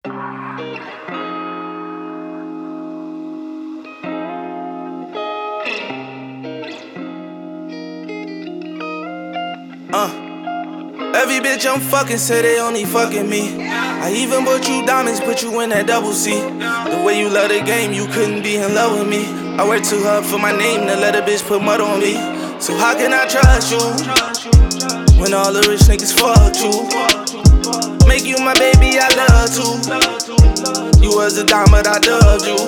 Every bitch I'm fucking say they only fucking me. I even bought you diamonds, put you in that double C. The way you love the game, you couldn't be in love with me. I work too hard for my name to let a bitch put mud on me. So how can I trust you when all the rich niggas fuck you? Make you my baby, I love to. You was a dime, but I loved you.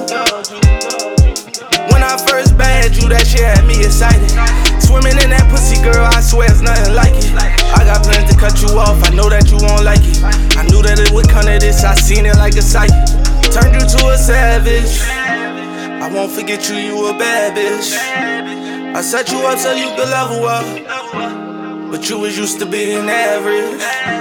When I first bagged you, that shit had me excited. Swimming in that pussy, girl, I swear it's nothing like it. I got plans to cut you off, I know that you won't like it. I knew that it would come to this, I seen it like a sight. Turned you to a savage. I won't forget you, you a bad bitch. I set you up so you could level up, but you was used to being average.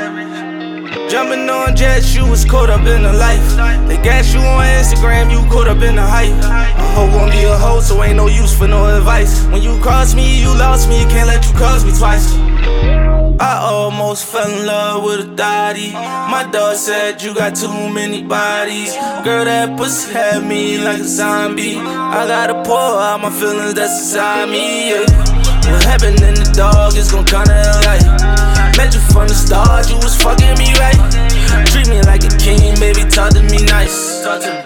Jumping on jets, you was caught up in the life. They gas you on Instagram, you caught up in the hype. A hoe gon' be a hoe, so ain't no use for no advice. When you cross me, you lost me, can't let you cross me twice. I almost fell in love with a thotty. My dog said you got too many bodies. Girl, that pussy had me like a zombie. I gotta pour out my feelings that's inside me, yeah. What happened in the dog is gon' come to light. Met you from the start, you was fucking me right. Treat me like a king, baby, talk to me nice. Talk to me.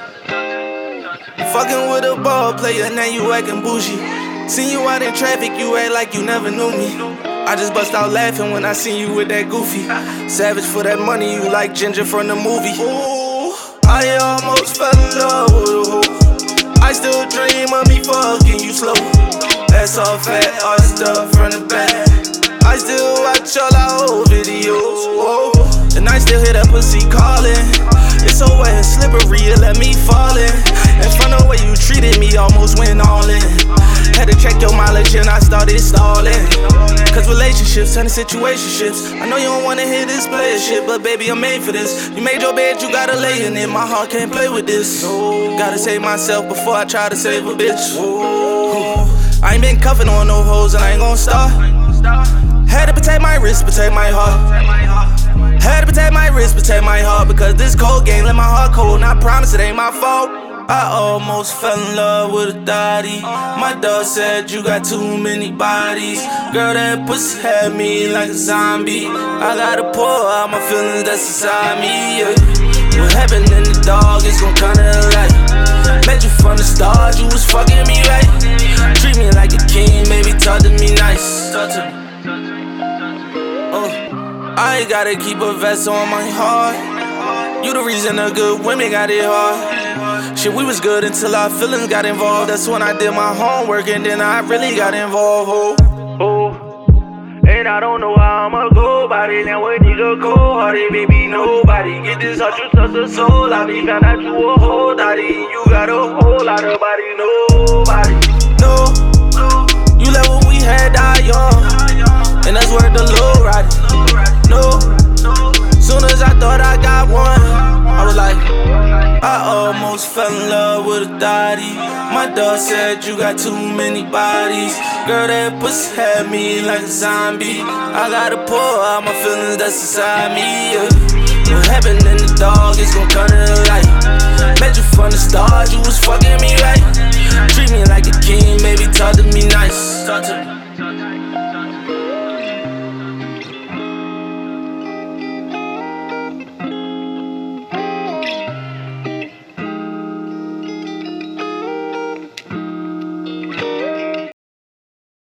Fucking with a ball player, now you acting bougie. Seen you out in traffic, you act like you never knew me. I just bust out laughing when I seen you with that goofy. Savage for that money, you like Ginger from the movie. Ooh, I almost fell in love with a hoe. I still dream of me fucking you slow. That's all fat, all stuff from the back. I still watch all our old videos, whoa. And I still hear that pussy calling. It's so wet and slippery, it let me fall in. And from the way you treated me, almost went all in. Had to check your mileage and I started stalling. Cause relationships turn to situationships. I know you don't wanna hear this player shit, but baby, I'm made for this. You made your bed, you gotta lay in it. My heart can't play with this. Gotta save myself before I try to save a bitch. I ain't been cuffing on no hoes and I ain't gon' start. Had to protect my wrist, protect my heart. Had to protect my wrist, protect my heart. Because this cold game left my heart cold, and I promise it ain't my fault. I almost fell in love with a thotty. My dog said you got too many bodies. Girl, that pussy had me like a zombie. I gotta pour out my feelings that's inside me, yeah. What happened in the dog is gon' come to light. Met you from the start, you was fucking me right. Treat me like a king, baby, talk to me nice. Talk to me. I gotta keep a vest on my heart. You the reason the good women got it hard. Shit, we was good until our feelings got involved. That's when I did my homework and then I really got involved. And I don't know how I'ma go about it. Now a nigga cold-hearted, baby, nobody get this heart, you touch the soul. I be found out you a whole daddy. You got a whole lot of body, nobody. No, you let what we had die young, and that's where the low ride. No, soon as I thought I got one, I was like, I almost fell in love with a thotty. My dog said you got too many bodies. Girl, that pussy had me like a zombie. I gotta pour out my feelings that's inside me, yeah. What happened in the dog is gon' come to light. Met you from the start, you was fucking me right. Treat me like a king, baby, talk to me nice. Talk to